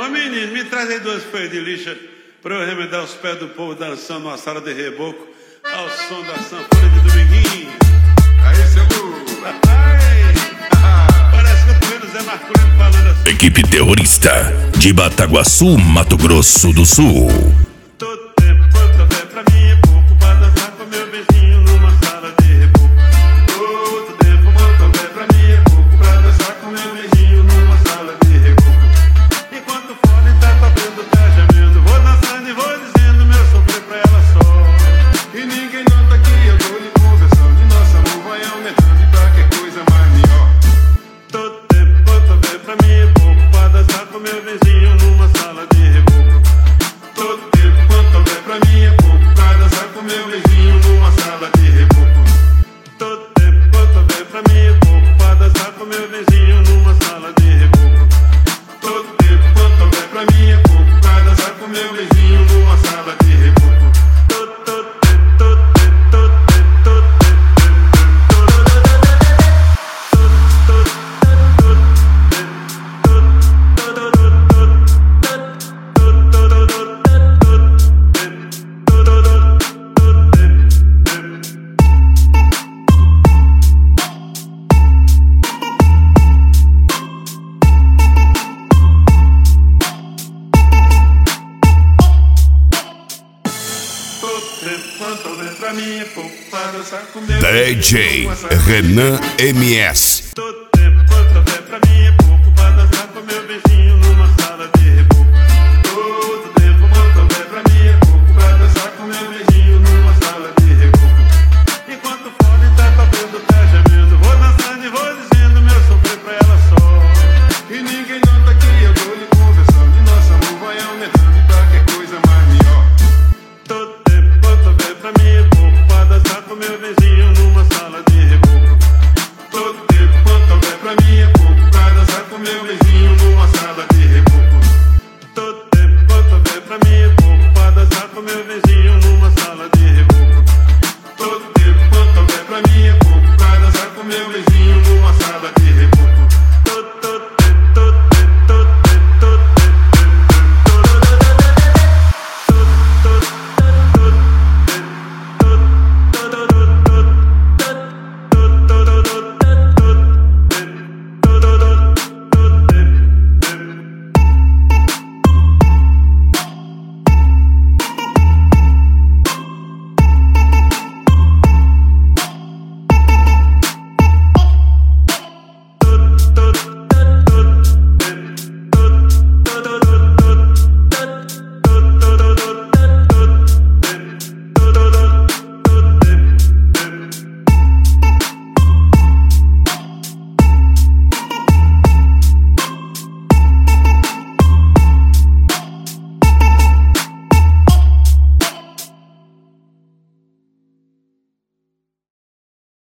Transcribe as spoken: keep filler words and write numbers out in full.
Ô menino, me traz aí duas folhas de lixa pra eu remendar os pés do povo dançando numa sala de reboco ao som da sanfona de Dominguinho. Aí, Cebu. Parece que eu tô vendo o Zé Marculino falando assim. Equipe terrorista de Bataguaçu, Mato Grosso do Sul. Todo tempo quanto houver pra mim é pouco pra dançar com meu beijinho numa sala de reboco. Todo tempo quanto houver pra mim é pouco pra dançar com meu beijinho numa sala de reboco. Enquanto o fone tá tocando, tá gemendo, vou dançando e vou dizendo meu sofrer pra ela só. E ninguém nota que eu tô lhe conversando e nosso amor vai aumentando e pra que coisa mais melhor. Todo tempo quanto houver pra mim é pouco pra dançar com meu vizinho numa sala de reboco. Todo tempo quanto houver pra mim é pouco pra dançar com meu beijinho numa sala de reboco. Todo tempo quanto houver pra mim é pouco pra dançar com meu vizinho numa sala de reboco. Todo tempo quanto houver pra mim é pouco pra dançar com meu beijinho numa sala de reboco. Todo, todo tempo, todo tempo, todo tempo, todo quanto houver pra mim é pouco pra dançar com meu D J Renan M S. Todo tempo quanto houver pra mim é pouco pra dançar com meu beijinho numa sala de reboco. Todo tempo quanto houver pra mim é pouco pra dançar com meu beijinho numa sala de reboco. Enquanto o fone tá tocando, tá gemendo, vou dançando e vou dizendo meu sofrer pra ela só. E ninguém nota que eu tô lhe conversando e nosso amor vai aumentando e pra que coisa mais melhor. Todo tempo quanto houver pra mim é pouco pra dançar com meu vizinho numa sala de reboco. Todo tempo quanto houver pra mim é pouco pra dançar com meu beijinho numa sala de reboco. Todo tempo quanto houver pra mim é pouco pra dançar com meu vizinho numa sala de reboco. Todo tempo quanto houver pra mim é pouco pra dançar com meu beijinho.